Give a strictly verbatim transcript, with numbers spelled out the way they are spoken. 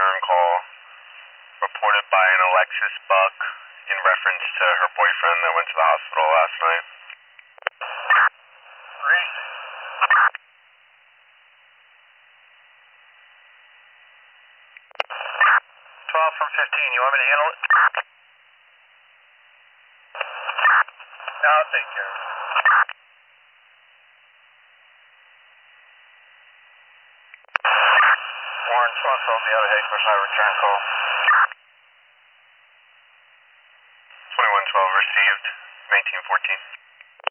return call reported by an Alexis Buck in reference to her boyfriend that went to the hospital last night. Reese. twelve from fifteen, you want me to handle it? No, I'll take care of it. Warren Swanfield, the other Hicks, I return call. twenty-one twelve received, nineteen fourteen.